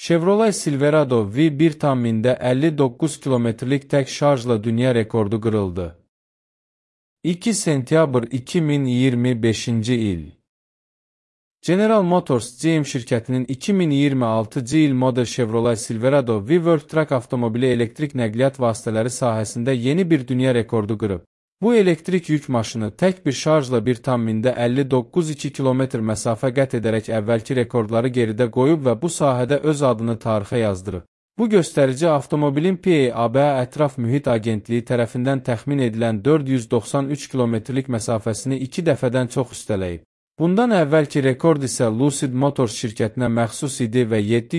Chevrolet Silverado V1.0'də 59 kilometrlik tək şarjla dünya rekordu qırıldı. 2 sentyabr 2025-ci il. General Motors GM şirkətinin 2026-cı il model Chevrolet Silverado V World Truck avtomobili elektrik nəqliyyat vasitələri sahəsində yeni bir dünya rekordu qırıb. Bu elektrik yük maşını tək bir şarjla 1.0'də 59,2 km məsafə qət edərək əvvəlki rekordları geridə qoyub və bu sahədə öz adını tarixə yazdırıb. Bu göstərici avtomobilin PABA Ətraf Mühit Agentliyi tərəfindən təxmin edilən 493 kilometrlik məsafəsini 2 dəfədən çox üstələyib. Bundan əvvəlki rekord isə Lucid Motors şirkətinə məxsus idi və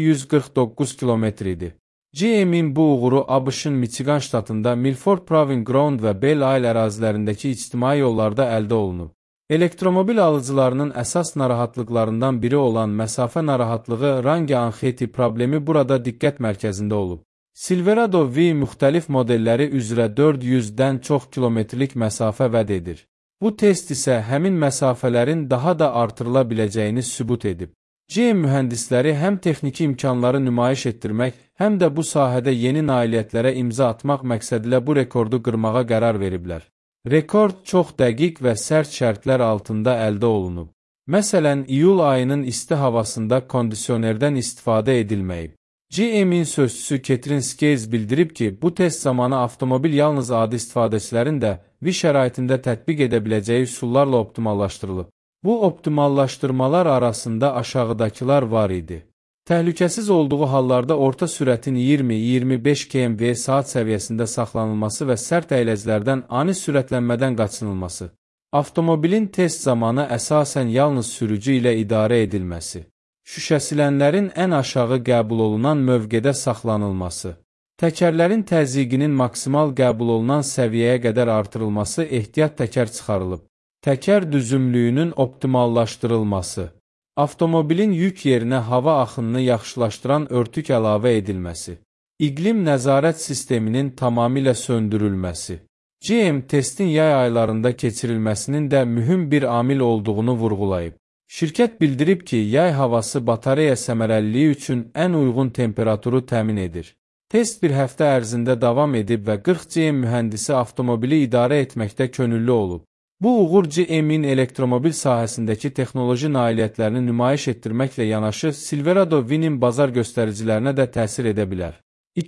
749 kilometr idi. GM-in bu uğuru ABŞ-ın Michigan ştatında Milford Proving Ground və Belle Isle ərazilərindəki ictimai yollarda əldə olunub. Elektromobil alıcılarının əsas narahatlıqlarından biri olan məsafə narahatlığı range anxiety problemi burada diqqət mərkəzində olub. Silverado V müxtəlif modelləri üzrə 400-dən çox kilometrlik məsafə vəd edir. Bu test isə həmin məsafələrin daha da artırıla biləcəyini sübut edib. GM mühəndisləri həm texniki imkanları nümayiş etdirmək, həm də bu sahədə yeni nailiyyətlərə imza atmaq məqsədilə bu rekordu qırmağa qərar veriblər. Rekord çox dəqiq və sərt şərtlər altında əldə olunub. Məsələn, iyul ayının isti havasında kondisionerdən istifadə edilməyib. GM-in sözçüsü Catherine Skeys bildirib ki, bu test zamanı avtomobil yalnız adi istifadəçilərin də V şəraitində tətbiq edə biləcəyi üsullarla optimallaşdırılıb. Bu optimallaşdırmalar arasında aşağıdakılar var idi. Təhlükəsiz olduğu hallarda orta sürətin 20-25 km/saat səviyyəsində saxlanılması və sərt əyləclərdən ani sürətlənmədən qaçınılması. Avtomobilin test zamanı əsasən yalnız sürücü ilə idarə edilməsi. Şüşəsilənlərin ən aşağı qəbul olunan mövqedə saxlanılması. Təkərlərin təzyiqinin maksimal qəbul olunan səviyyəyə qədər artırılması ehtiyat təkər çıxarılıb. Təkər düzümlüyünün optimallaşdırılması. Avtomobilin yük yerinə hava axınını yaxşılaşdıran örtük əlavə edilməsi. İqlim nəzarət sisteminin tamamilə söndürülməsi. GM testin yay aylarında keçirilməsinin də mühüm bir amil olduğunu vurğulayıb. Şirkət bildirib ki, yay havası batareya səmərəliliyi üçün ən uyğun temperaturu təmin edir. Test bir həftə ərzində davam edib və 40 GM mühəndisi avtomobili idarə etməkdə könüllü olub. Bu uğur GM-in elektromobil sahəsindəki texnoloji nailiyyətlərini nümayiş etdirməklə yanaşı Silverado V-nin bazar göstəricilərinə də təsir edə bilər.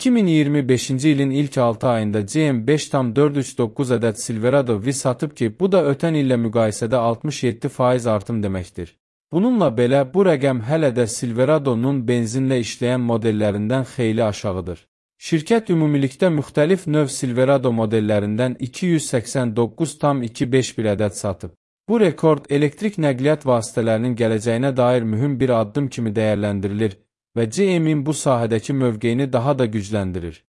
2025-ci ilin ilk 6 ayında GM 5,439 ədəd Silverado V satıb ki, bu da ötən illə müqayisədə 67% artım deməkdir. Bununla belə, bu rəqəm hələ də Silverado'nun benzinlə işləyən modellərindən xeyli aşağıdır. Şirkət ümumilikdə müxtəlif növ Silverado modellərindən 289,251 ədəd satıb. Bu rekord elektrik nəqliyyat vasitələrinin gələcəyinə dair mühüm bir addım kimi dəyərləndirilir və GM-in bu sahədəki mövqeyini daha da gücləndirir.